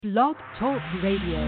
Blog Talk Radio.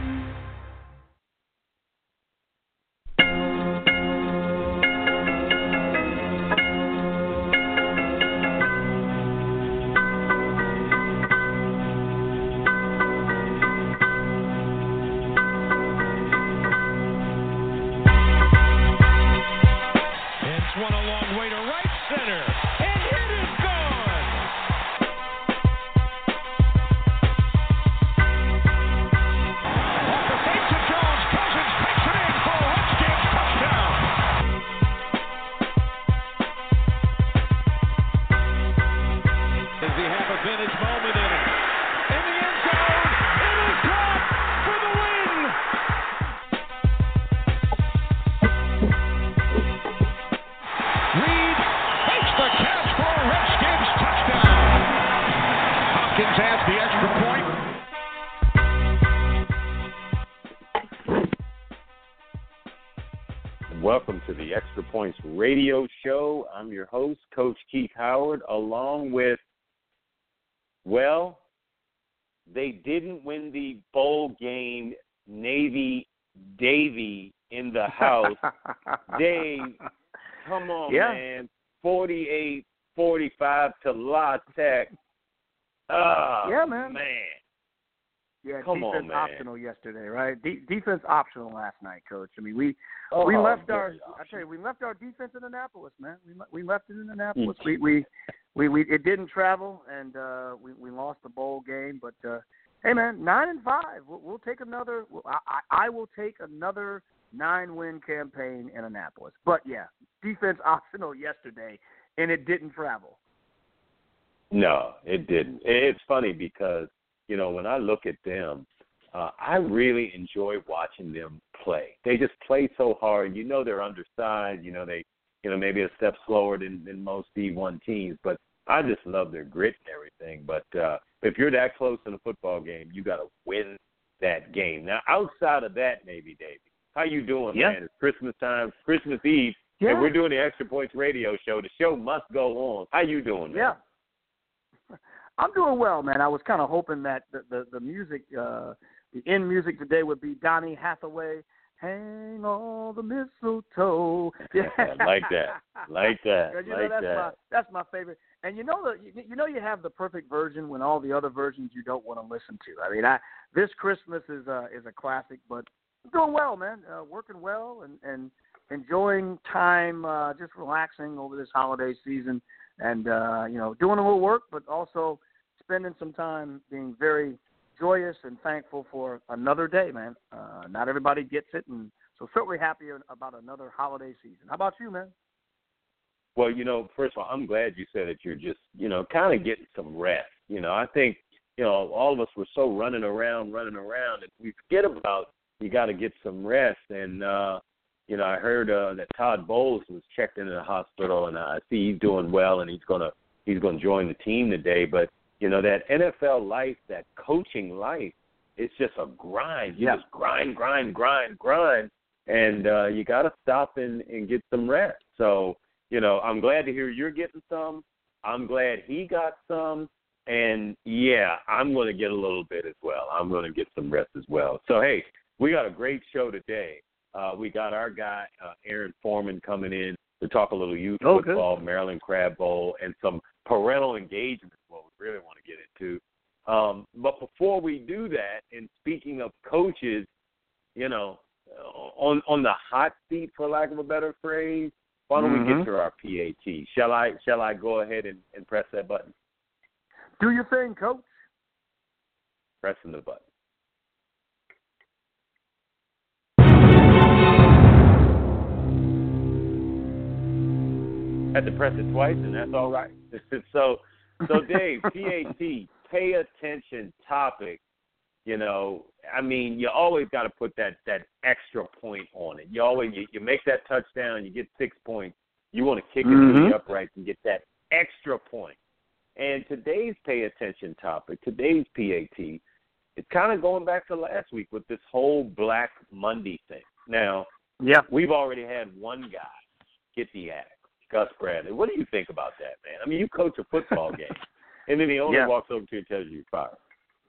Welcome to the Extra Points Radio Show. I'm your host, Coach Keith Howard, along with, well, they didn't win the bowl game, Navy-Davy in the house. Dave, come on, man, 48-45 to La Tech. Yeah, man. Yeah, Come defense on, man. optional yesterday, right? Defense optional last night, Coach. I mean, we left our. I tell you, we left our defense in Annapolis, man. We left it in Annapolis. We it didn't travel, and we lost the bowl game. But hey, man, 9-5. We'll take another. I will take another 9-win campaign in Annapolis. But yeah, defense optional yesterday, and it didn't travel. No, it didn't. It's funny because, you know, when I look at them, I really enjoy watching them play. They just play so hard. You know, they're undersized. You know, they, maybe a step slower than most D1 teams. But I just love their grit and everything. But if you're that close in a football game, you got to win that game. Now, outside of that, Navy Davy, how you doing, man? It's Christmas time, Christmas Eve, and we're doing the Extra Points Radio Show. The show must go on. How you doing, man? Yeah. I'm doing well, man. I was kind of hoping that the music, the end music today would be Donny Hathaway, "Hang all the mistletoe." Yeah. Like that. That's my favorite. And you know you have the perfect version when all the other versions you don't want to listen to. I mean, this Christmas is a classic, but I'm doing well, man. Working well and enjoying time, just relaxing over this holiday season. And, doing a little work, but also spending some time being very joyous and thankful for another day, man. Not everybody gets it, and so certainly happy about another holiday season. How about you, man? Well, first of all, I'm glad you said that you're just, kind of getting some rest. I think, all of us were so running around, and we forget about you got to get some rest. And, I heard that Todd Bowles was checked into the hospital, and I see he's doing well, and he's gonna join the team today. But that NFL life, that coaching life, it's just a grind. You just grind, and you got to stop and get some rest. So I'm glad to hear you're getting some. I'm glad he got some, and I'm going to get a little bit as well. I'm going to get some rest as well. So hey, we got a great show today. We got our guy, Aaron Foreman, coming in to talk a little youth football, Maryland Crab Bowl, and some parental engagement is what we really want to get into. But before we do that, and speaking of coaches, on the hot seat, for lack of a better phrase, why don't we get to our PAT? Shall I go ahead and press that button? Do your thing, Coach. Pressing the button. Had to press it twice, and that's all right. So Dave, PAT, pay attention topic. You always got to put that extra point on it. You make that touchdown, you get 6 points. You want to kick it to the uprights and get that extra point. And today's pay attention topic, today's PAT, it's kind of going back to last week with this whole Black Monday thing. Now, we've already had one guy get the axe. Gus Bradley. What do you think about that, man? I mean, you coach a football game, and then the owner walks over to you and tells you you're fired.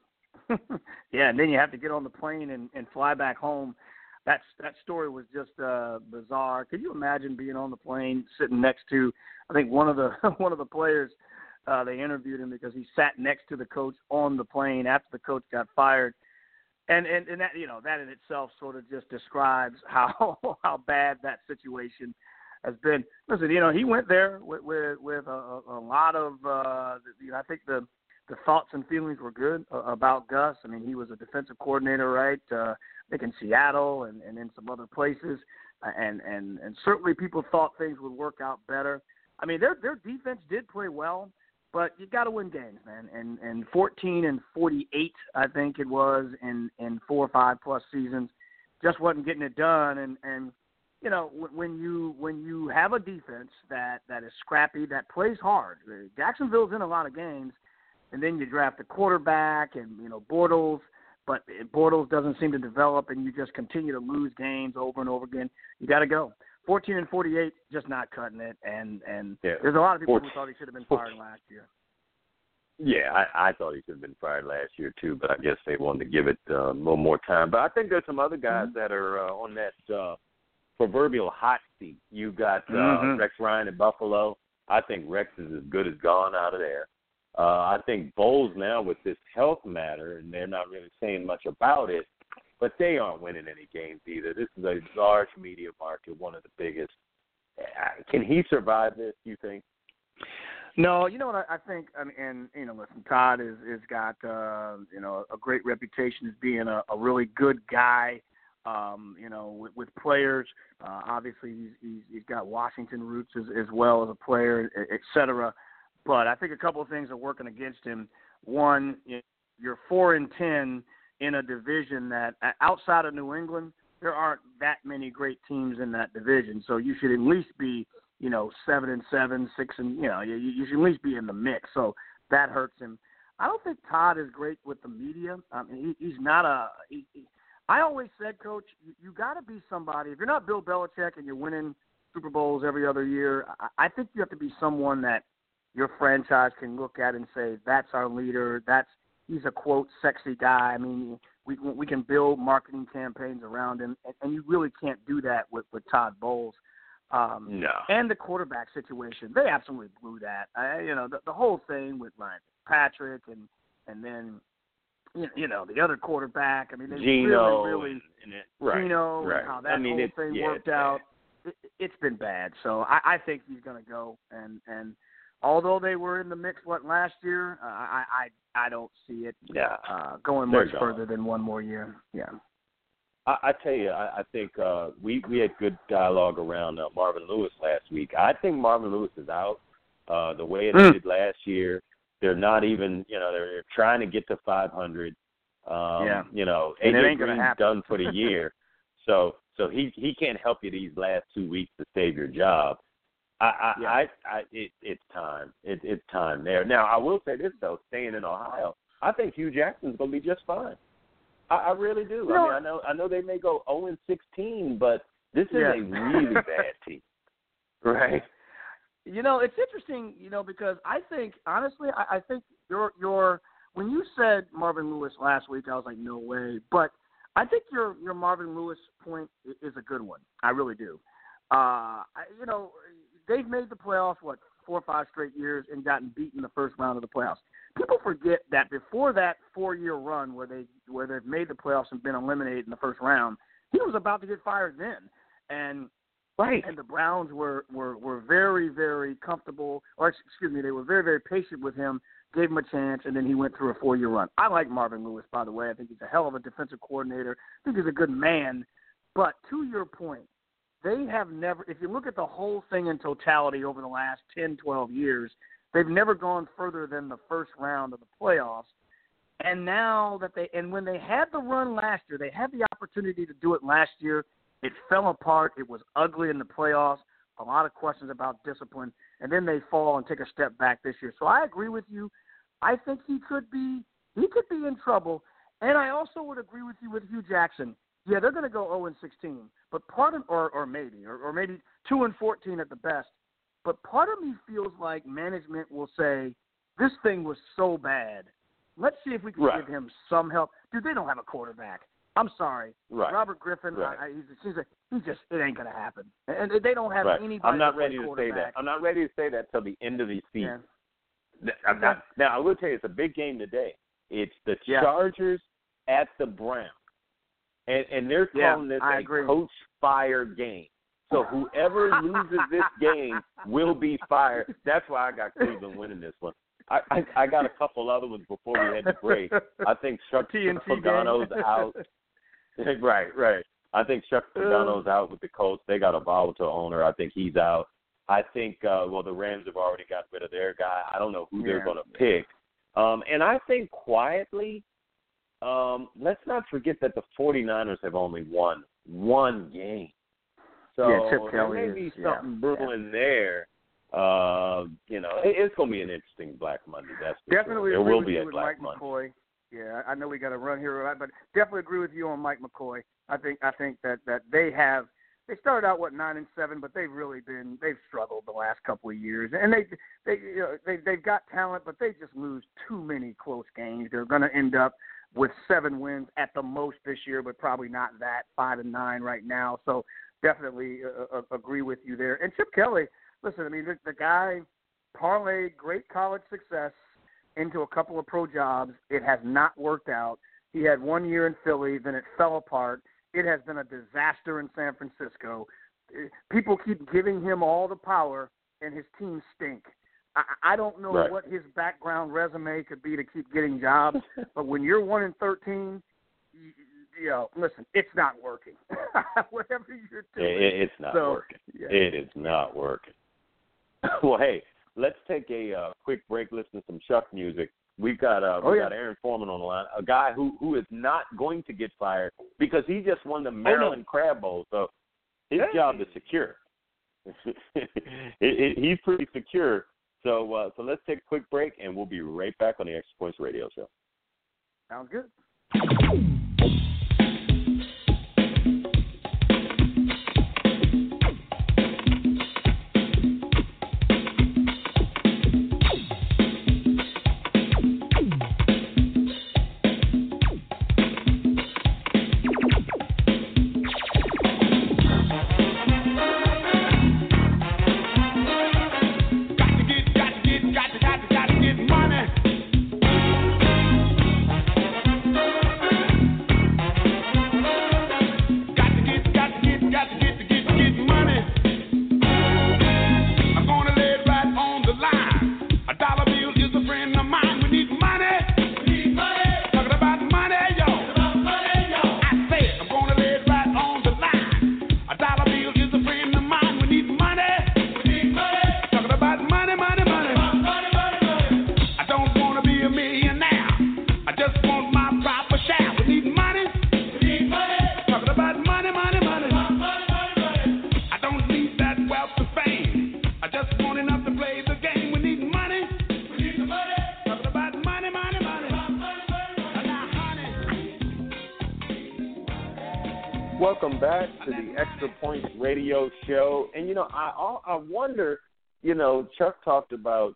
Yeah, and then you have to get on the plane and fly back home. That story was just bizarre. Could you imagine being on the plane sitting next to, I think one of the players, they interviewed him because he sat next to the coach on the plane after the coach got fired. And that, that in itself sort of just describes how bad that situation has been. Listen, he went there with a lot of, I think the thoughts and feelings were good about Gus. I mean, he was a defensive coordinator, right? I think in Seattle and in some other places. And certainly people thought things would work out better. I mean, their defense did play well, but you got to win games, man. And 14-48, I think it was, in 4 or 5 plus seasons, just wasn't getting it done. And when you have a defense that is scrappy, that plays hard, Jacksonville's in a lot of games, and then you draft a quarterback and, Bortles, but Bortles doesn't seem to develop, and you just continue to lose games over and over again. You got to go. 14-48, just not cutting it, and there's a lot of people who thought he should have been fired last year. Yeah, I thought he should have been fired last year too, but I guess they wanted to give it a little more time. But I think there's some other guys that are on that proverbial hot seat. You got Rex Ryan in Buffalo. I think Rex is as good as gone out of there. I think Bowles now with this health matter, and they're not really saying much about it, but they aren't winning any games either. This is a large media market, one of the biggest. Can he survive this, you think? No, you know what I think, and listen, Todd is got a great reputation as being a really good guy, with players. Obviously, he's got Washington roots as well as a player, et cetera. But I think a couple of things are working against him. One, you're 4-10 in a division that outside of New England, there aren't that many great teams in that division. So you should at least be 7-7, 6, and you should at least be in the mix. So that hurts him. I don't think Todd is great with the media. I mean, he's not I always said, Coach, you got to be somebody. If you're not Bill Belichick and you're winning Super Bowls every other year, I think you have to be someone that your franchise can look at and say, that's our leader. He's a, quote, sexy guy. I mean, we can build marketing campaigns around him, and you really can't do that with Todd Bowles. No. And the quarterback situation, they absolutely blew that. The whole thing with Ryan Patrick and then the other quarterback. I mean, they Geno really right, Geno right. and how that whole thing worked out. It's been bad. So I think he's going to go. And although they were in the mix last year, I don't see it going much further than one more year. Yeah. I tell you, I think we had good dialogue around Marvin Lewis last week. I think Marvin Lewis is out the way it did last year. They're not even, they're trying to get to 500. AJ Green's done for the year. So he can't help you these last 2 weeks to save your job. It's time. It's time there. Now, I will say this, though, staying in Ohio, I think Hugh Jackson's going to be just fine. I really do. I know they may go 0-16, but this is a really bad team. Right? It's interesting, because I think, honestly, I think your when you said Marvin Lewis last week, I was like, no way. But I think your Marvin Lewis point is a good one. I really do. They've made the playoffs, 4 or 5 straight years and gotten beaten in the first round of the playoffs. People forget that before that 4-year run where they've made the playoffs and been eliminated in the first round, he was about to get fired then. And the Browns were very, very comfortable, they were very, very patient with him, gave him a chance, and then he went through a 4-year run. I like Marvin Lewis, by the way. I think he's a hell of a defensive coordinator. I think he's a good man. But to your point, they have never, if you look at the whole thing in totality over the last 10, 12 years, they've never gone further than the first round of the playoffs. And now that when they had the run last year, they had the opportunity to do it last year. It fell apart. It was ugly in the playoffs. A lot of questions about discipline. And then they fall and take a step back this year. So I agree with you. I think he could be in trouble. And I also would agree with you with Hugh Jackson. Yeah, they're going to go 0-16, but part of, or maybe 2-14 at the best. But part of me feels like management will say, this thing was so bad, Let's see if we can give him some help. Dude, they don't have a quarterback. I'm sorry. Right. Robert Griffin, it ain't going to happen. And they don't have anybody. I'm not ready to say that. I'm not ready to say that till the end of the season. Yeah. Now, I will tell you, it's a big game today. It's the Chargers at the Browns. And they're calling this a coach fire game. So whoever loses this game will be fired. That's why I got Cleveland winning this one. I got a couple other ones before we had to break. I think Chuck Pagano's out. Right. I think Chuck Pagano's out with the Colts. They got a volatile owner. I think he's out. I think, the Rams have already got rid of their guy. I don't know who they're going to pick. And I think quietly, let's not forget that the 49ers have only won one game. So there may be something brewing there. It's going to be an interesting Black Monday. That's for definitely sure. There will be a Black Mike Monday. McCoy. Yeah, I know we got to run here, but definitely agree with you on Mike McCoy. I think that they started out 9-7, but they've struggled the last couple of years, and they've got talent, but they just lose too many close games. They're going to end up with 7 wins at the most this year, but probably not that 5-9 right now. So definitely agree with you there. And Chip Kelly, listen, I mean the guy parlayed great college success into a couple of pro jobs. It has not worked out. He had 1 year in Philly, then it fell apart. It has been a disaster in San Francisco. People keep giving him all the power, and his teams stink. I don't know what his background resume could be to keep getting jobs, but when you're 1-13, listen, it's not working. Whatever you're doing. It's not working. Yeah. It is not working. Well, hey, let's take a quick break, listen to some Chuck music. We've got got Aaron Foreman on the line, a guy who is not going to get fired because he just won the Maryland Crab Bowl, so his job is secure. He's pretty secure. So let's take a quick break, and we'll be right back on the Extra Points Radio Show. Sounds good. Welcome back to the Extra Points Radio Show. And, I wonder, Chuck talked about,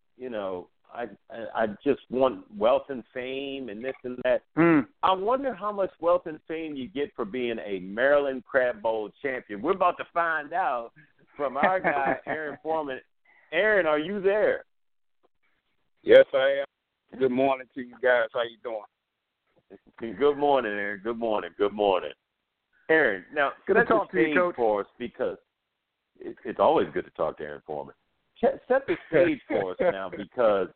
I just want wealth and fame and this and that. I wonder how much wealth and fame you get for being a Maryland Crab Bowl champion. We're about to find out from our guy, Aaron Foreman. Aaron, are you there? Yes, I am. Good morning to you guys. How you doing? Good morning, Aaron. Good morning. Aaron, now, good to talk to you, Coach. For us because it's always good to talk to Aaron Foreman. Set the stage for us now because,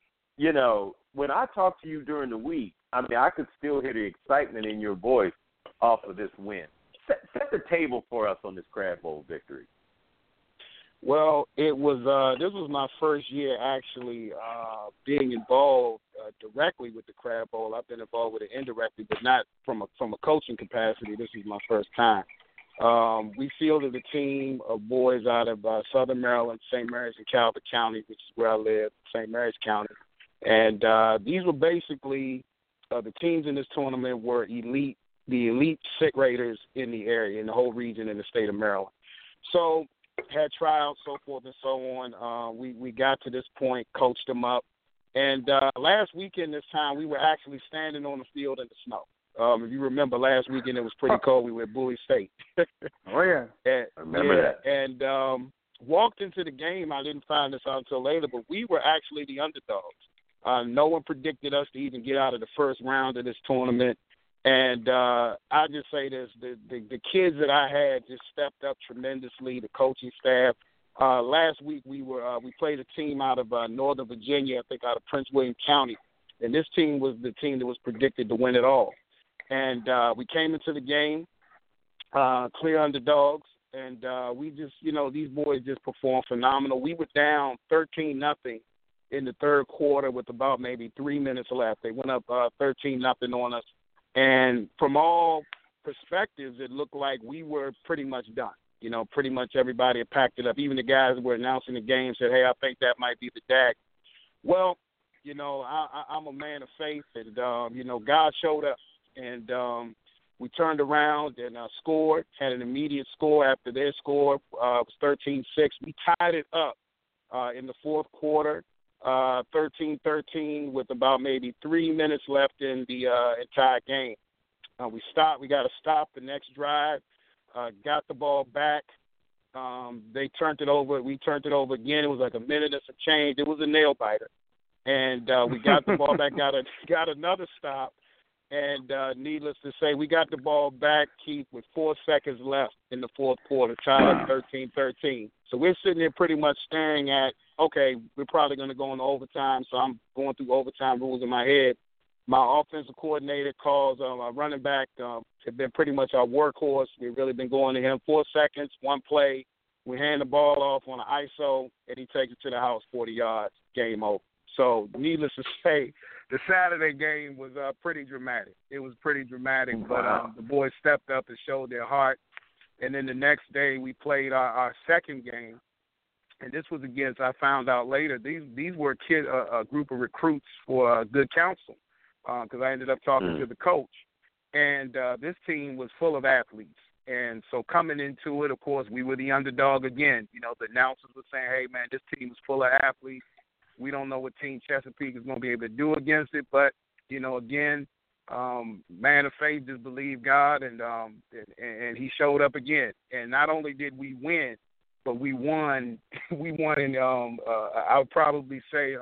when I talk to you during the week, I could still hear the excitement in your voice off of this win. Set the table for us on this Crab Bowl victory. Well, it was this was my first year actually being involved directly with the Crab Bowl. I've been involved with it indirectly, but not from a coaching capacity. This is my first time. We fielded a team of boys out of Southern Maryland, St. Mary's and Calvert County, which is where I live, St. Mary's County. And these were basically the teams in this tournament were the elite sixth graders in the area, in the whole region in the state of Maryland. So had tryouts, so forth and so on. We got to this point, coached them up, And last weekend this time, we were actually standing on the field in the snow. If you remember, last weekend it was pretty cold. We were at Bowie State. Oh, yeah. I remember that. And walked into the game. I didn't find this out until later, but we were actually the underdogs. No one predicted us to even get out of the first round of this tournament. And I just say this, the kids that I had just stepped up tremendously, the coaching staff. Last week we played a team out of Northern Virginia, I think out of Prince William County, and this team was the team that was predicted to win it all. And we came into the game clear underdogs, and we just, these boys just performed phenomenal. We were down 13-0 in the third quarter with about maybe 3 minutes left. They went up 13-0 on us, and from all perspectives, it looked like we were pretty much done. Pretty much everybody had packed it up. Even the guys that were announcing the game said, hey, I think that might be the DAC. Well, I'm a man of faith, and, God showed up, and we turned around and scored, had an immediate score after their score. It was 13-6. We tied it up in the fourth quarter, 13-13, with about maybe 3 minutes left in the entire game. We stopped. We got to stop the next drive. Got the ball back. They turned it over. We turned it over again. It was like a minute and some change. It was a nail biter. And we got the ball back, got another stop. And needless to say, we got the ball back, Keith, with 4 seconds left in the fourth quarter, tied up 13-13. So we're sitting there pretty much staring at, okay, we're probably going to go into overtime. So I'm going through overtime rules in my head. My offensive coordinator calls our running back, have been pretty much our workhorse. We've really been going to him 4 seconds, one play. We hand the ball off on an ISO, and he takes it to the house 40 yards, game over. So needless to say, the Saturday game was pretty dramatic. It was pretty dramatic, but the boys stepped up and showed their heart. And then the next day we played our second game, and this was against, I found out later, these were a group of recruits for Good Counsel. Because I ended up talking to the coach. And this team was full of athletes. And so coming into it, of course, we were the underdog again. The announcers were saying, hey, man, this team is full of athletes. We don't know what Team Chesapeake is going to be able to do against it. But, again, man of faith, just believe God, and he showed up again. And not only did we win, but we won. We won in, I would probably say,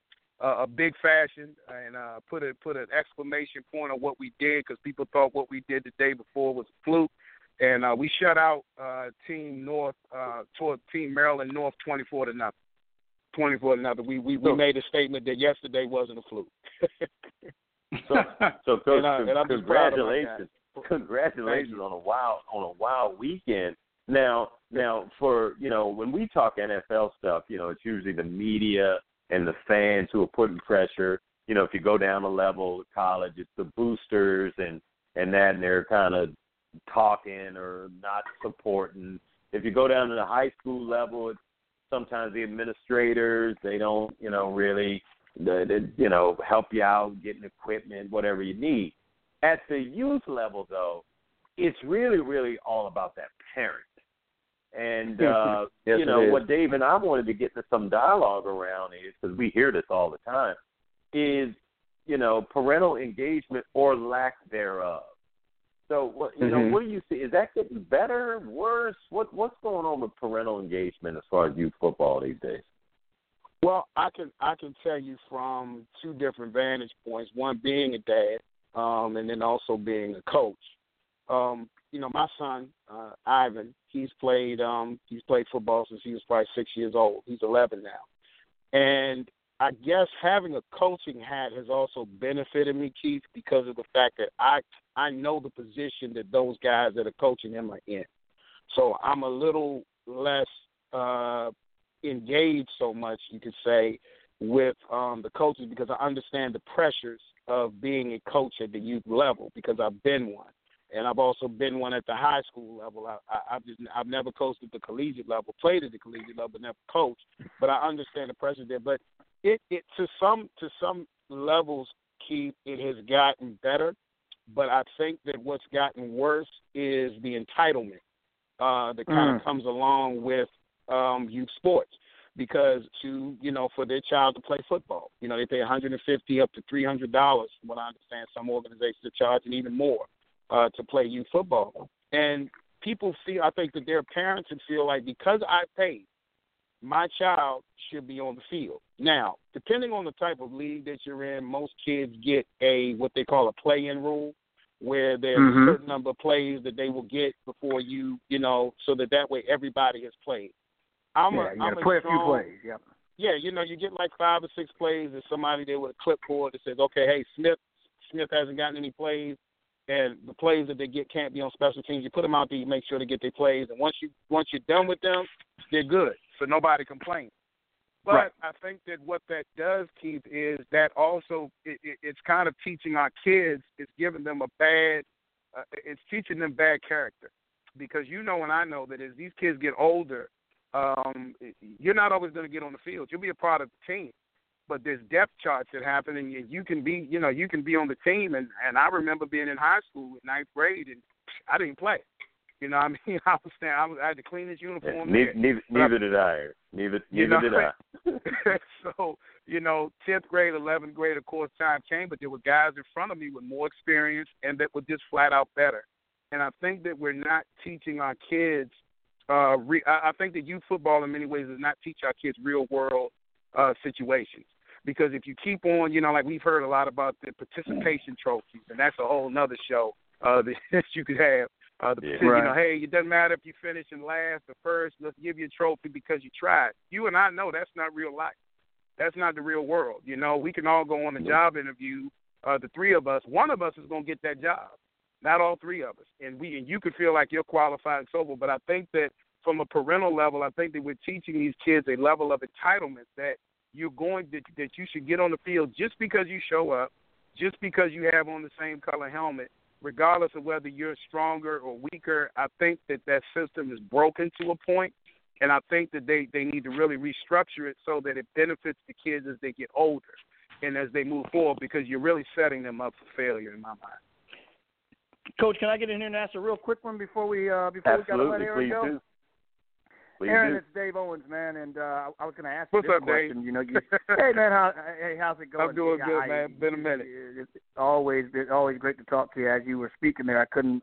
a big fashion, and put an exclamation point on what we did, because people thought what we did the day before was a fluke, and we shut out Team Maryland North 24-0. 24-0. We made a statement that yesterday wasn't a fluke. So Coach, and congratulations on a wild weekend. Now for when we talk NFL stuff, it's usually the media and the fans who are putting pressure. If you go down a level of college, it's the boosters and they're kind of talking or not supporting. If you go down to the high school level, it's sometimes the administrators, they don't, really, help you out, getting equipment, whatever you need. At the youth level, though, it's really, really all about that parent. And, yes, what Dave and I wanted to get to some dialogue around is, because we hear this all the time, is, parental engagement or lack thereof. So, what do you see? Is that getting better, worse? What's going on with parental engagement as far as youth football these days? Well, I can tell you from two different vantage points, one being a dad, and then also being a coach. My son, Ivan, he's played football since he was probably 6 years old. He's 11 now. And I guess having a coaching hat has also benefited me, Keith, because of the fact that I know the position that those guys that are coaching him are in. So I'm a little less engaged so much, you could say, with the coaches, because I understand the pressures of being a coach at the youth level, because I've been one. And I've also been one at the high school level. I've never coached at the collegiate level, played at the collegiate level, never coached. But I understand the pressure there. But it to some levels, Keith, it has gotten better. But I think that what's gotten worse is the entitlement that kind of comes along with youth sports. because for their child to play football. They pay $150 up to $300, from what I understand. Some organizations are charging even more to play youth football. And people I think that their parents would feel like, because I paid, my child should be on the field. Now, depending on the type of league that you're in, most kids get what they call a play-in rule, where there's a certain number of plays that they will get before you so that way everybody has played. You got to play a few plays. Yep. Yeah, you get like 5 or 6 plays, and somebody there with a clipboard that says, okay, hey, Smith hasn't gotten any plays, and the plays that they get can't be on special teams. You put them out there, you make sure they get their plays, and once you're done with them, they're good, so nobody complains. But right. I think that what that does, Keith, is that also it's kind of teaching our kids, it's giving them it's teaching them bad character. Because and I know that as these kids get older, you're not always going to get on the field. You'll be a part of the team. But there's depth charts that happen, and you can be on the team. And I remember being in high school in 9th grade, and I didn't play. I had the cleanest uniform. Neither did I. Neither did I. So, 10th grade, 11th grade, of course, time came, but there were guys in front of me with more experience and that were just flat out better. And I think that we're not teaching our kids. I think that youth football, in many ways, does not teach our kids real world situations. Because if you keep on, like we've heard a lot about the participation trophies, and that's a whole nother show that you could have. Hey, it doesn't matter if you finish in last or first. Let's give you a trophy because you tried. You and I know that's not real life. That's not the real world. We can all go on a job interview. The 3 of us, one of us is going to get that job. Not all 3 of us. And you could feel like you're qualified and so forth. But I think that from a parental level, I think that we're teaching these kids a level of entitlement that that you should get on the field just because you show up, just because you have on the same color helmet, regardless of whether you're stronger or weaker. I think that system is broken to a point, and I think that they need to really restructure it so that it benefits the kids as they get older and as they move forward, because you're really setting them up for failure in my mind. Coach, can I get in here and ask a real quick one before we got to let Aaron go? Do. Aaron, it's Dave Owens, man, and I was going to ask you this up, question. Dave? Hey, man, how's it going? I'm doing good, man. Been a minute. It's always great to talk to you. As you were speaking there, I couldn't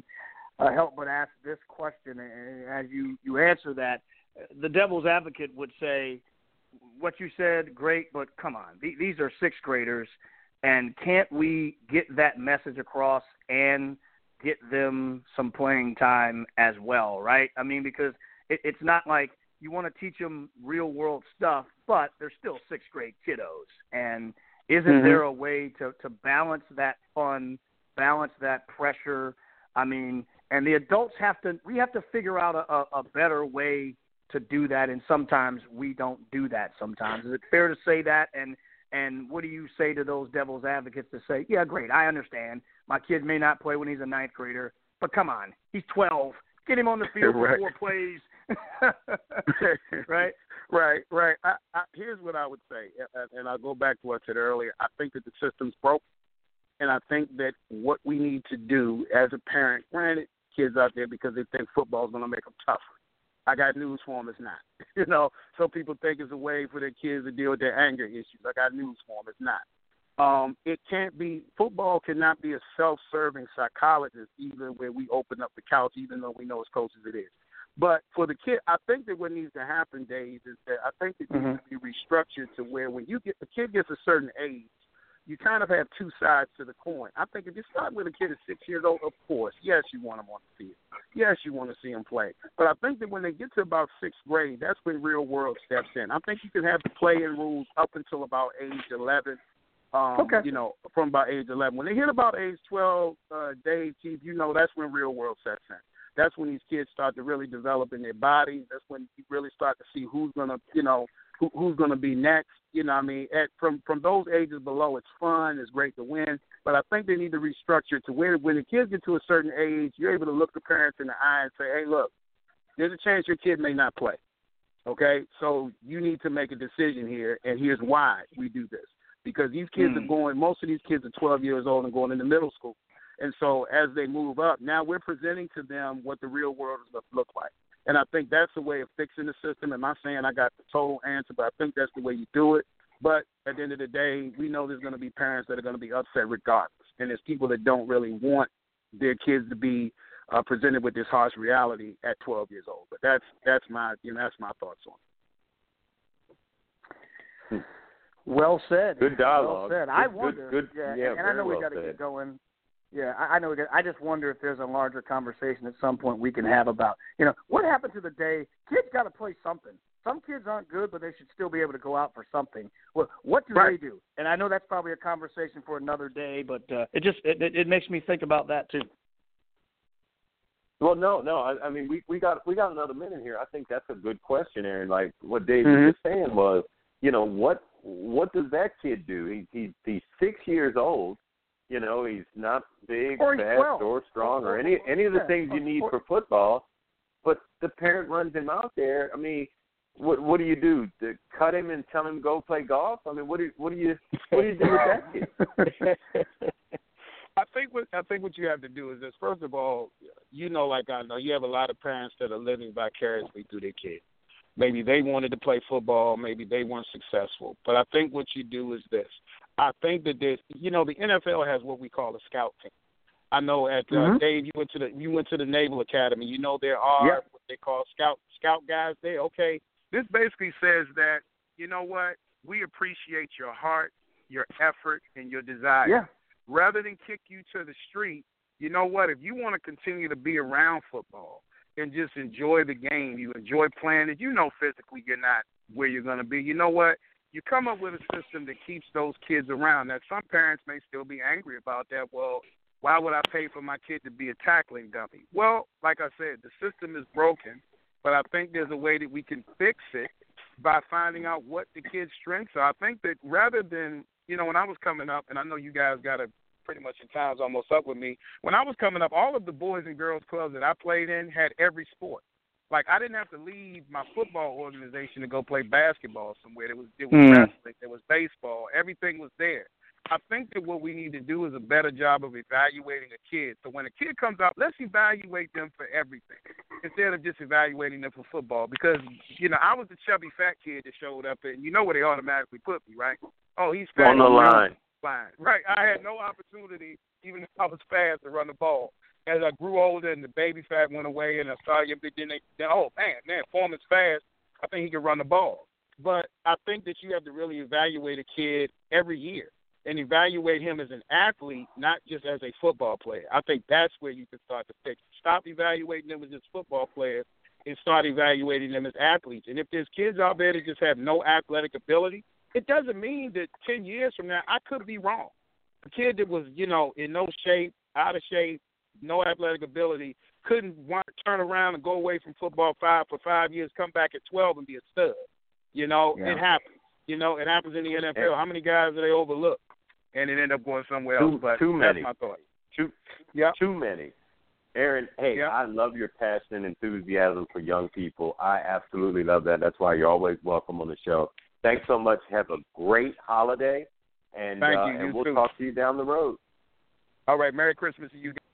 help but ask this question, and as you answer that, the devil's advocate would say, what you said, great, but come on, these are 6th graders, and can't we get that message across and get them some playing time as well, right? I mean, because it's not like you want to teach them real-world stuff, but they're still 6th grade kiddos. And isn't there a way to balance that fun, balance that pressure? I mean, and the adults have to figure out a better way to do that, and sometimes we don't do that sometimes. Is it fair to say that? And what do you say to those devil's advocates to say, yeah, great, I understand. My kid may not play when he's a 9th grader, but come on, he's 12. Get him on the field for 4 plays. Right. Here's what I would say, and I'll go back to what I said earlier. I think that the system's broke, and I think that what we need to do as a parent, granted, kids out there because they think football is going to make them tougher. I got news for them, it's not. Some people think it's a way for their kids to deal with their anger issues. I got news for them, it's not. It can't be, football cannot be a self-serving psychologist, even where we open up the couch, even though we know as coaches it is. But for the kid, I think that what needs to happen, Dave, is that I think it needs to be restructured to where when the kid gets a certain age, you kind of have 2 sides to the coin. I think if you start with a kid at 6 years old, of course, yes, you want him on the field. Yes, you want to see him play. But I think that when they get to about 6th grade, that's when real world steps in. I think you can have the play-in rules up until about age 11. From about age 11. When they hit about age 12, Dave, Chief, that's when real world sets in. That's when these kids start to really develop in their bodies. That's when you really start to see who's gonna, who's gonna be next. From those ages below, it's fun, it's great to win. But I think they need to restructure it to where when the kids get to a certain age, you're able to look the parents in the eye and say, hey, look, there's a chance your kid may not play. Okay, so you need to make a decision here, and here's why we do this. Because these kids most of these kids are 12 years old and going into middle school. And so as they move up, now we're presenting to them what the real world is going to look like. And I think that's the way of fixing the system. I'm not saying I got the total answer, but I think that's the way you do it. But at the end of the day, we know there's going to be parents that are going to be upset regardless. And there's people that don't really want their kids to be presented with this harsh reality at 12 years old. But that's my thoughts on it. Well said. Good dialogue. Well said. I wonder. Good, and I know we got to get going. Yeah, I know. I just wonder if there's a larger conversation at some point we can have about, what happened to the day kids got to play something. Some kids aren't good, but they should still be able to go out for something. Well, what do they do? And I know that's probably a conversation for another day, but it makes me think about that too. Well, no. I mean, we got another minute here. I think that's a good question, Aaron. Like what Dave was just saying was, what does that kid do? He's 6 years old. He's not big, fast, or strong, or any of the things you need for football. But the parent runs him out there. I mean, what do you do? To cut him and tell him to go play golf? I mean, what do you do with that kid? I think what you have to do is this. First of all, like I know, you have a lot of parents that are living vicariously through their kids. Maybe they wanted to play football. Maybe they weren't successful. But I think what you do is this. I think that the NFL has what we call a scout team. I know at Dave, you went to the Naval Academy. There are what they call scout guys there. Okay, this basically says that we appreciate your heart, your effort, and your desire. Yeah. Rather than kick you to the street, if you want to continue to be around football and just enjoy the game, you enjoy playing it, physically you're not where you're going to be. You know what? You come up with a system that keeps those kids around. Now, some parents may still be angry about that. Well, why would I pay for my kid to be a tackling dummy? Well, like I said, the system is broken, but I think there's a way that we can fix it by finding out what the kids' strengths are. I think that rather than, when I was coming up, and I know you guys got to pretty much in time's almost up with me. When I was coming up, all of the boys and girls clubs that I played in had every sport. Like, I didn't have to leave my football organization to go play basketball somewhere. It was wrestling. There was baseball. Everything was there. I think that what we need to do is a better job of evaluating a kid. So when a kid comes out, let's evaluate them for everything instead of just evaluating them for football. Because, I was the chubby fat kid that showed up, and where they automatically put me, right? Oh, he's fat. On the line. Right. I had no opportunity, even if I was fast, to run the ball. As I grew older and the baby fat went away and I started, man, Foreman's fast. I think he can run the ball. But I think that you have to really evaluate a kid every year and evaluate him as an athlete, not just as a football player. I think that's where you can start to fix it. Stop evaluating them as just football players and start evaluating them as athletes. And if there's kids out there that just have no athletic ability, it doesn't mean that 10 years from now I could be wrong. A kid that was, in no shape, out of shape, no athletic ability, couldn't turn around and go away from football for 5 years, come back at 12 and be a stud. It happens. It happens in the NFL. How many guys do they overlook? And it end up going somewhere else. But too many. That's my thought. Too many. Aaron, hey, I love your passion and enthusiasm for young people. I absolutely love that. That's why you're always welcome on the show. Thanks so much. Have a great holiday. And, Thank you. And You we'll too. talk to you down the road. All right. Merry Christmas to you guys.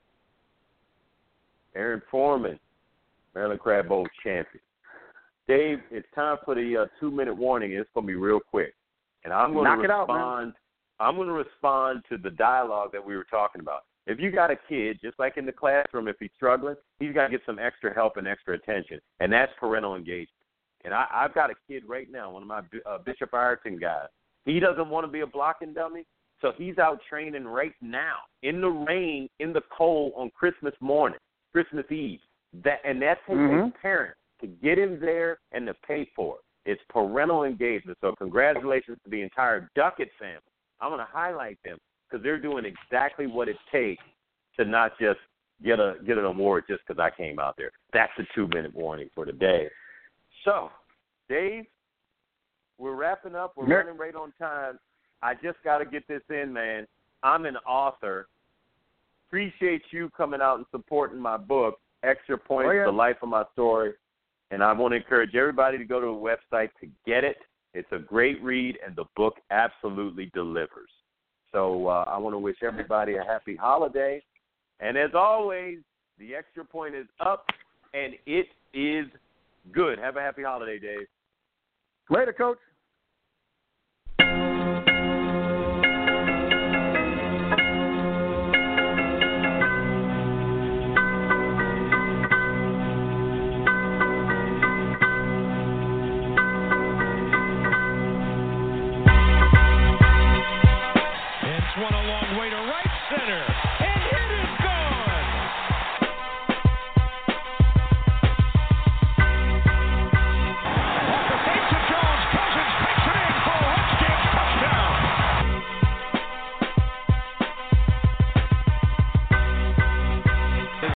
Aaron Foreman, Maryland Crab Bowl champion. Dave, it's time for the 2-minute warning. It's going to be real quick. And I'm going to respond. I'm going to respond to the dialogue that we were talking about. If you got a kid, just like in the classroom, if he's struggling, he's got to get some extra help and extra attention, and that's parental engagement. And I've got a kid right now, one of my Bishop Ireton guys. He doesn't want to be a blocking dummy, so he's out training right now in the rain, in the cold on Christmas morning, Christmas Eve. That takes a parent to get him there and to pay for it. It's parental engagement. So congratulations to the entire Duckett family. I'm going to highlight them because they're doing exactly what it takes to not just get an award just because I came out there. That's the 2-minute warning for today. So, Dave, we're wrapping up. We're running right on time. I just got to get this in, man. I'm an author. Appreciate you coming out and supporting my book, Extra Points, The Life of My Story. And I want to encourage everybody to go to the website to get it. It's a great read, and the book absolutely delivers. So I want to wish everybody a happy holiday. And as always, the Extra Point is up, and it is good. Have a happy holiday, Dave. Later, Coach.